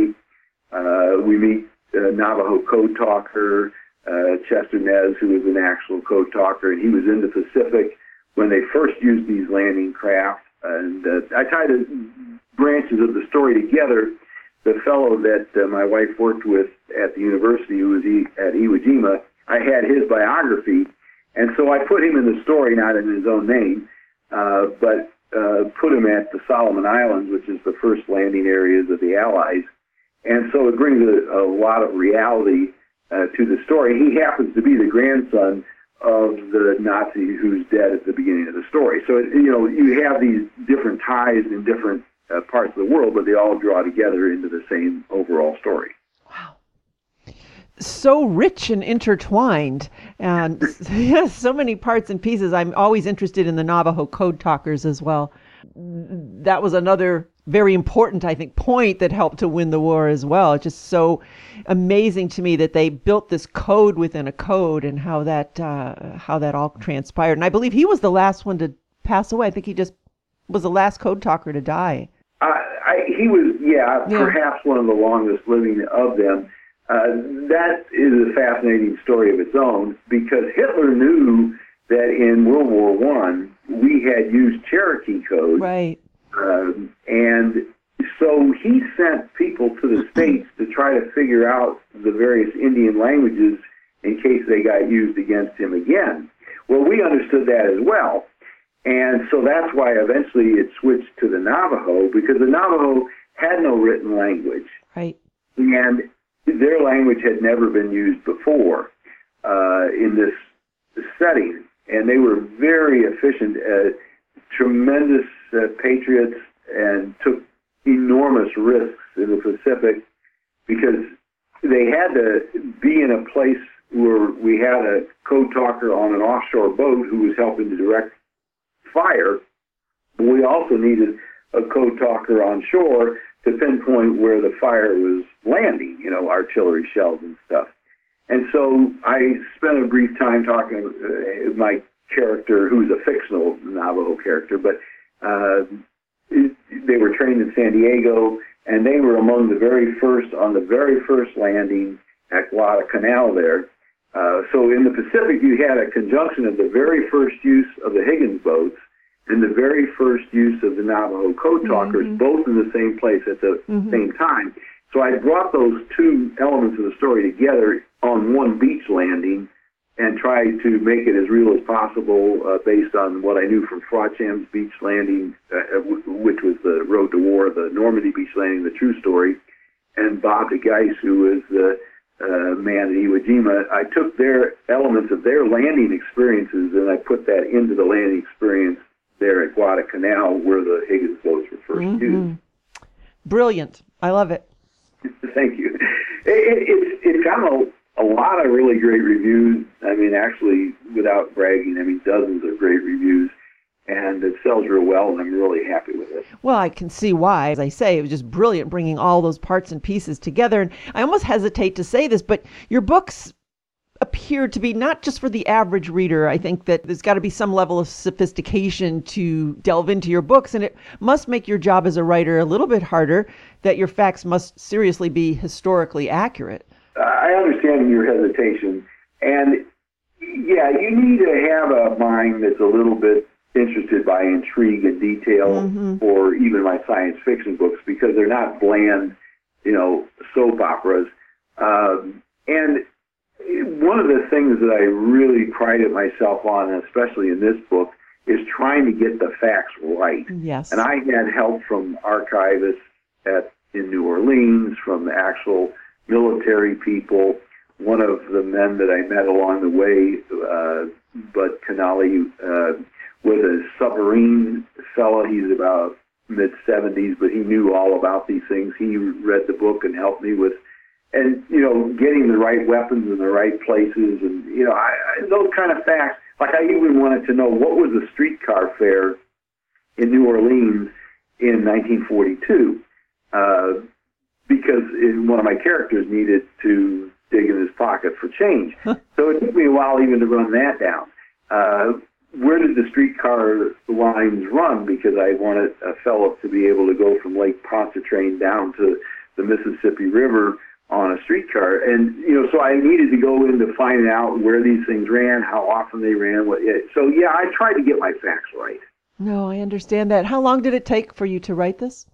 Uh, we meet uh, Navajo code talker, Uh, Chester Nez, who was an actual code talker, and he was in the Pacific when they first used these landing craft. And uh, I tied the branches of the story together. The fellow that uh, my wife worked with at the university, who was e- at Iwo Jima, I had his biography, and so I put him in the story, not in his own name, uh, but uh, put him at the Solomon Islands, which is the first landing areas of the Allies. And so it brings a, a lot of reality Uh, to the story. He happens to be the grandson of the Nazi who's dead at the beginning of the story. So, you know, you have these different ties in different uh, parts of the world, but they all draw together into the same overall story. Wow. So rich and intertwined, and yeah, so many parts and pieces. I'm always interested in the Navajo code talkers as well. That was another very important, I think, point that helped to win the war as well. It's just so amazing to me that they built this code within a code, and how that uh, how that all transpired. And I believe he was the last one to pass away. I think he just was the last code talker to die. Uh, I, he was, yeah, yeah, perhaps one of the longest living of them. Uh, that is a fascinating story of its own, because Hitler knew that in World War One we had used Cherokee code. Right. Um, and so he sent people to the States to try to figure out the various Indian languages in case they got used against him again. Well, we understood that as well. And so that's why eventually it switched to the Navajo, because the Navajo had no written language. Right. And their language had never been used before uh, in this setting. And they were very efficient, uh, tremendous uh, patriots, and took enormous risks in the Pacific because they had to be in a place where we had a code talker on an offshore boat who was helping to direct fire. But we also needed a code talker on shore to pinpoint where the fire was landing, you know, artillery shells and stuff. And so I spent a brief time talking to uh, my character, who's a fictional Navajo character, but uh, they were trained in San Diego, and they were among the very first, on the very first landing at Guadalcanal there. Uh, so in the Pacific, you had a conjunction of the very first use of the Higgins boats and the very first use of the Navajo code talkers, mm-hmm. both in the same place at the mm-hmm. same time. So I brought those two elements of the story together on one beach landing and tried to make it as real as possible uh, based on what I knew from Frodcham's beach landing, uh, w- which was the Road to War, the Normandy beach landing, the true story, and Bob de Geis, who was the uh, man at Iwo Jima. I took their elements of their landing experiences and I put that into the landing experience there at Guadalcanal, where the Higgins boats were first mm-hmm. used. Brilliant. I love it. Thank you. It, it, it's it's got a, a lot of really great reviews. I mean, actually, without bragging, I mean, dozens of great reviews. And it sells real well, and I'm really happy with it. Well, I can see why. As I say, it was just brilliant bringing all those parts and pieces together. And I almost hesitate to say this, but your books appear to be not just for the average reader. I think that there's got to be some level of sophistication to delve into your books, and it must make your job as a writer a little bit harder, that your facts must seriously be historically accurate. I understand your hesitation. And, yeah, you need to have a mind that's a little bit interested by intrigue and detail, mm-hmm. or even my science fiction books, because they're not bland, you know, soap operas. Um, and one of the things that I really prided myself on, especially in this book, is trying to get the facts right. Yes. And I had help from archivists at in New Orleans, from the actual military people. One of the men that I met along the way, uh, Bud Canali, uh, was a submarine fellow. He's about mid-seventies, but he knew all about these things. He read the book and helped me with And, you know, getting the right weapons in the right places, and, you know, I, I, those kind of facts. Like, I even wanted to know what was the streetcar fare in New Orleans in nineteen forty-two, uh, because in, one of my characters needed to dig in his pocket for change. So it took me a while even to run that down. Uh, where did the streetcar lines run? Because I wanted a fellow to be able to go from Lake Pontchartrain down to the Mississippi River on a streetcar. And, you know, so I needed to go into finding out where these things ran, how often they ran. What, so, yeah, I tried to get my facts right. No, I understand that. How long did it take for you to write this?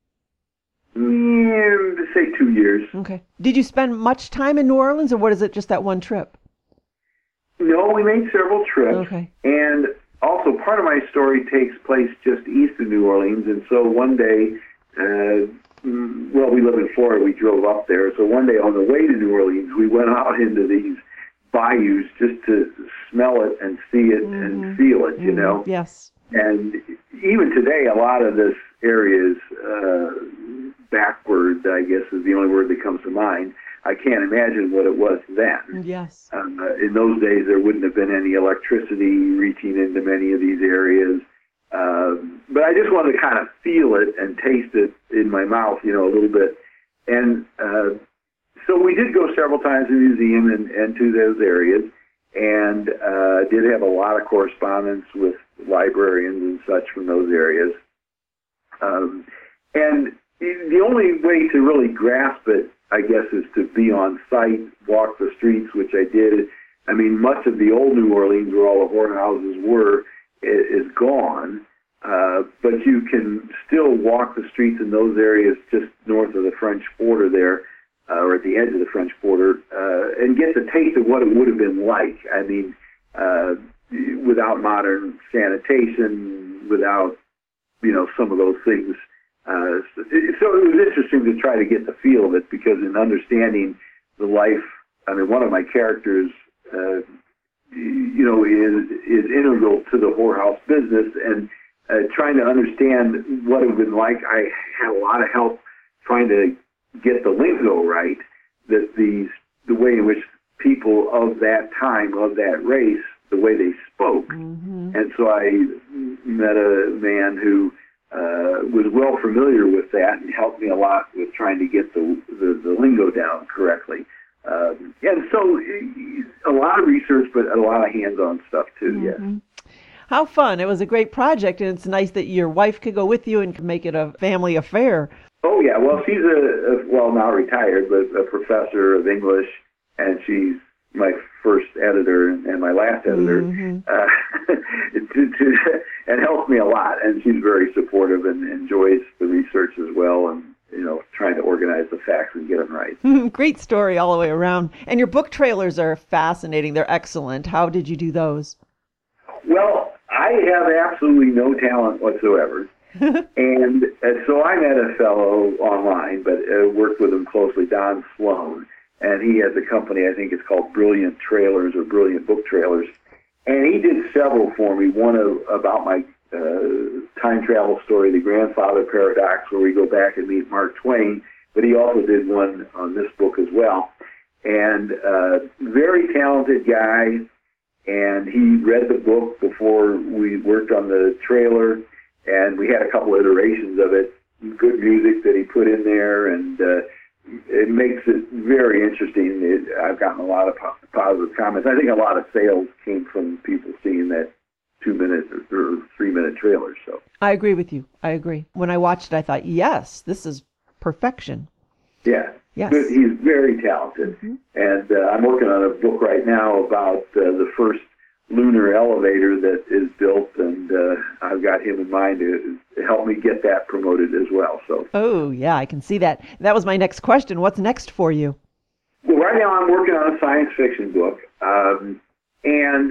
Mm, say two years. Okay. Did you spend much time in New Orleans, or what is it, just that one trip? No, we made several trips. Okay. And also, part of my story takes place just east of New Orleans. And so one day, uh, well, we live in Florida. We drove up there. So one day on the way to New Orleans, we went out into these bayous just to smell it and see it mm-hmm. and feel it, you mm-hmm. know? Yes. And even today, a lot of this area is uh, backward, I guess is the only word that comes to mind. I can't imagine what it was then. Yes. Um, uh, in those days, there wouldn't have been any electricity reaching into many of these areas. Um, but I just wanted to kind of feel it and taste it in my mouth, you know, a little bit. And uh, so we did go several times to the museum and, and to those areas, and uh, did have a lot of correspondence with librarians and such from those areas. Um, and the only way to really grasp it, I guess, is to be on site, walk the streets, which I did. I mean, much of the old New Orleans, where all the whorehouses were, is gone, uh, but you can still walk the streets in those areas just north of the French border there uh, or at the edge of the French border, uh, and get the taste of what it would have been like. I mean, uh, without modern sanitation, without, you know, some of those things. Uh, so it was interesting to try to get the feel of it, because in understanding the life, I mean, one of my characters, uh, you know, is is integral to the whorehouse business, and uh, trying to understand what it would have been like. I had a lot of help trying to get the lingo right, that these the way in which people of that time, of that race, the way they spoke. Mm-hmm. And so I met a man who uh, was well familiar with that and helped me a lot with trying to get the the, the lingo down correctly. Um, and so a lot of research, but a lot of hands-on stuff too. Mm-hmm. Yes. How fun. It was a great project, and it's nice that your wife could go with you and can make it a family affair. Oh, yeah. Well, she's a, a well, now retired, but a professor of English, and she's my first editor and my last editor, mm-hmm. uh, to, to, and helps me a lot. And she's very supportive and enjoys the research as well, and, you know, trying to organize the facts and get them right. Great story all the way around. And your book trailers are fascinating. They're excellent. How did you do those? Well, I have absolutely no talent whatsoever. and uh, so I met a fellow online, but uh, worked with him closely, Don Sloan. And he has a company, I think it's called Brilliant Trailers or Brilliant Book Trailers. And he did several for me, one of, about my uh, time travel story, The Grandfather Paradox, where we go back and meet Mark Twain. But he also did one on this book as well. And uh, very talented guy. And he read the book before we worked on the trailer. And we had a couple iterations of it. Good music that he put in there, and uh, it makes it very interesting. It, I've gotten a lot of po- positive comments. I think a lot of sales came from people seeing that two-minute or, or three-minute trailer. So I agree with you. I agree. When I watched it, I thought, yes, this is perfection. Yeah. Yes. Good. He's very talented. Mm-hmm. And uh, I'm working on a book right now about uh, the first lunar elevator that is built, and uh, I've got him in mind to help me get that promoted as well. So. Oh, yeah, I can see that. That was my next question. What's next for you? Well, right now I'm working on a science fiction book, um, and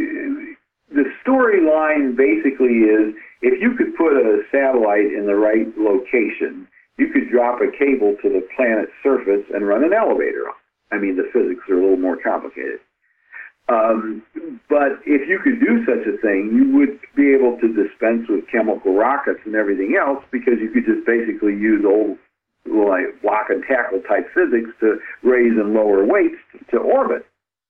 the storyline basically is, if you could put a satellite in the right location, you could drop a cable to the planet's surface and run an elevator on. I mean, the physics are a little more complicated. Um, but if you could do such a thing, you would be able to dispense with chemical rockets and everything else, because you could just basically use old, like, block and tackle type physics to raise and lower weights to, to orbit.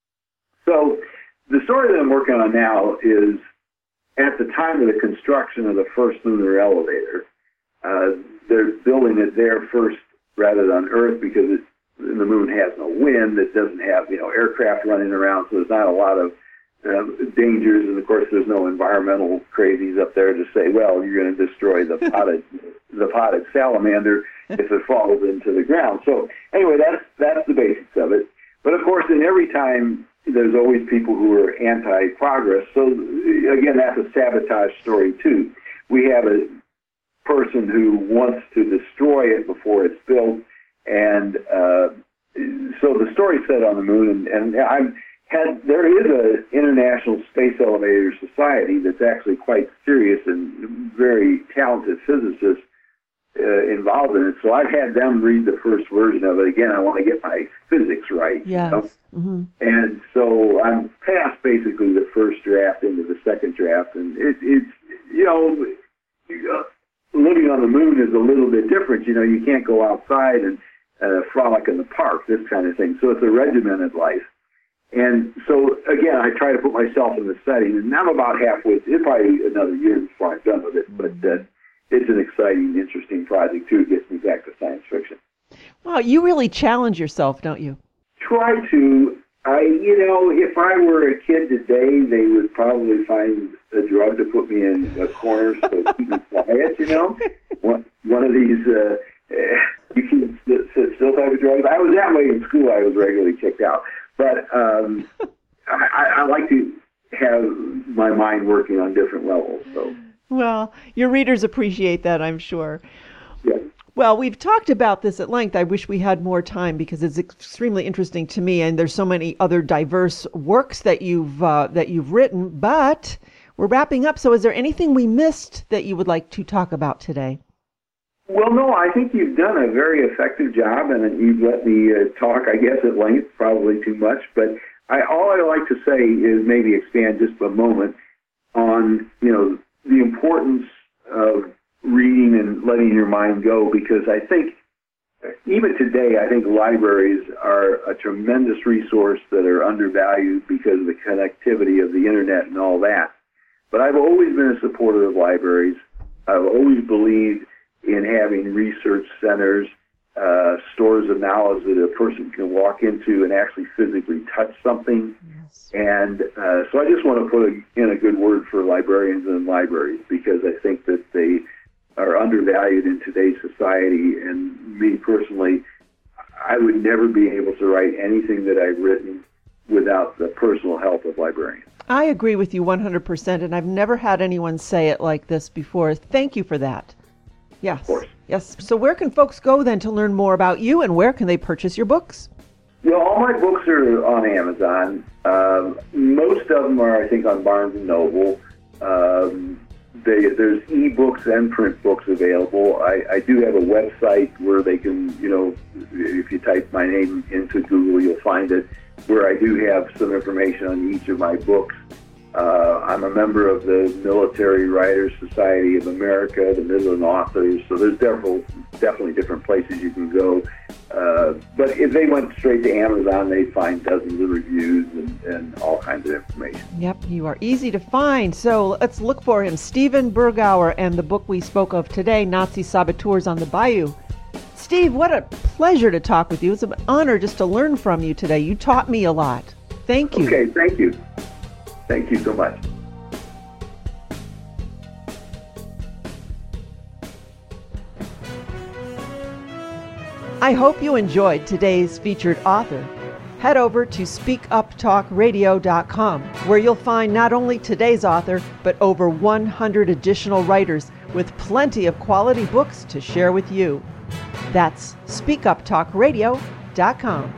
So the story that I'm working on now is, at the time of the construction of the first lunar elevator, uh, they're building it there first rather than on Earth, because it's and the moon has no wind. It doesn't have, you know, aircraft running around, so there's not a lot of uh, dangers. And of course, there's no environmental crazies up there to say, well, you're going to destroy the potted the potted salamander if it falls into the ground. So anyway, that's that's the basics of it. But of course, in every time, there's always people who are anti-progress. So again, that's a sabotage story too. We have a person who wants to destroy it before it's built. And uh, so the story's set on the moon, and, and I've had, there is an International Space Elevator Society that's actually quite serious and very talented physicists uh, involved in it. So I've had them read the first version of it. Again, I want to get my physics right. Yes. You know? Mm-hmm. And so I'm past basically the first draft into the second draft, and it, it's, you know, uh, living on the moon is a little bit different. You know, you can't go outside and Uh, frolic in the park, this kind of thing. So it's a regimented life. And so, again, I try to put myself in the setting, and I'm about halfway. It's probably another year before I'm done with it, but uh, it's an exciting, interesting project, too. It gets me back to science fiction. Wow, you really challenge yourself, don't you? Try to. I, you know, if I were a kid today, they would probably find a drug to put me in a corner so keep me quiet, you know? One, one of these... Uh, you can still type of drugs. I was that way in school. I was regularly kicked out. But um, I, I like to have my mind working on different levels. So. Well, your readers appreciate that, I'm sure. Yeah. Well, we've talked about this at length. I wish we had more time because it's extremely interesting to me, and there's so many other diverse works that you've uh, that you've written. But we're wrapping up. So, is there anything we missed that you would like to talk about today? Well, no, I think you've done a very effective job, and you've let me uh, talk, I guess, at length, probably too much. But I, all I like to say is maybe expand just a moment on, you know, the importance of reading and letting your mind go, because I think even today, I think libraries are a tremendous resource that are undervalued because of the connectivity of the internet and all that. But I've always been a supporter of libraries. I've always believed in having research centers, uh, stores of knowledge that a person can walk into and actually physically touch something. Yes. And uh, so I just want to put a, in a good word for librarians and libraries, because I think that they are undervalued in today's society. And me personally, I would never be able to write anything that I've written without the personal help of librarians. I agree with you one hundred percent, and I've never had anyone say it like this before. Thank you for that. Yes. Of course. Yes. So where can folks go then to learn more about you, and where can they purchase your books? Well, all my books are on Amazon. Um, most of them are, I think, on Barnes and Noble. Um, they, there's e-books and print books available. I, I do have a website where they can, you know, if you type my name into Google, you'll find it, where I do have some information on each of my books. Uh, I'm a member of the Military Writers Society of America, the Midland Authors, so there's definitely, definitely different places you can go. Uh, but if they went straight to Amazon, they'd find dozens of reviews and, and all kinds of information. Yep, you are easy to find. So let's look for him. Stephen Burgauer, and the book we spoke of today, Nazi Saboteurs on the Bayou. Steve, what a pleasure to talk with you. It's an honor just to learn from you today. You taught me a lot. Thank you. Okay, thank you. Thank you so much. I hope you enjoyed today's featured author. Head over to speak up talk radio dot com, where you'll find not only today's author, but over one hundred additional writers with plenty of quality books to share with you. That's speak up talk radio dot com.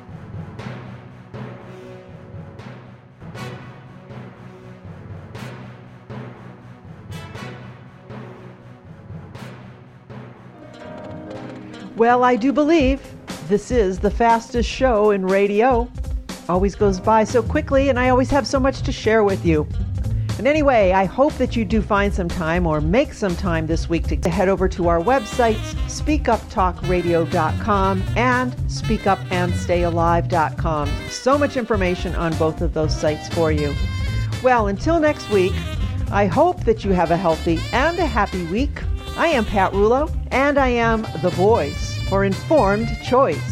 Well, I do believe this is the fastest show in radio. Always goes by so quickly, and I always have so much to share with you. And anyway, I hope that you do find some time or make some time this week to head over to our websites, speak up talk radio dot com and speak up and stay alive dot com. So much information on both of those sites for you. Well, until next week, I hope that you have a healthy and a happy week. I am Pat Rulo, and I am the voice for informed choice.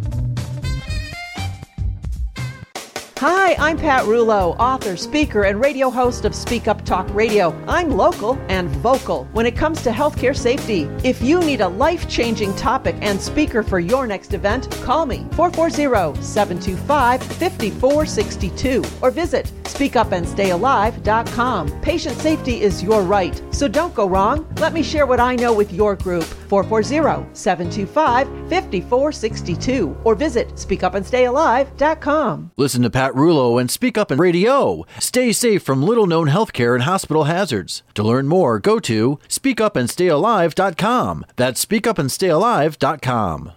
Hi, I'm Pat Rulo, author, speaker, and radio host of Speak Up Talk Radio. I'm local and vocal when it comes to healthcare safety. If you need a life-changing topic and speaker for your next event, call me, four four zero, seven two five, five four six two, or visit speak up and stay alive dot com. Patient safety is your right, so don't go wrong. Let me share what I know with your group, four four zero, seven two five, five four six two, or visit speak up and stay alive dot com. Listen to Pat Rulo and Speak Up and Radio. Stay safe from little-known healthcare and hospital hazards. To learn more, go to speak up and stay alive dot com. That's speak up and stay alive dot com.